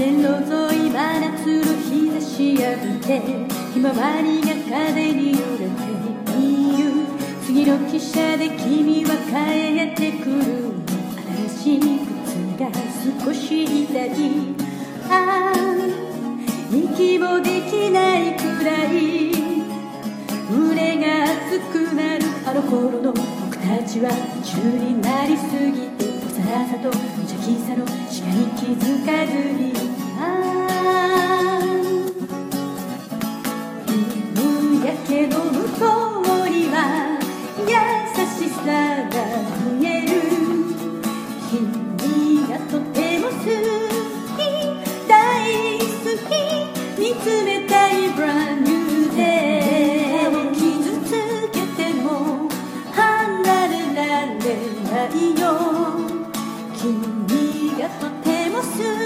線路沿い真夏の日差し浴びてひまわりが風に揺れている。次の汽車で君は帰ってくる。新しい靴が少し痛い。ああ息もできないくらい胸が熱くなる。あの頃の僕たちは夢中になりすぎて幼さと無邪気さの視界に気づかずに、夕焼けの向こうには優しさが見える。君がとても好き大好き見つめたい Brand New Day 傷つけても離れられないよ。君がとても好き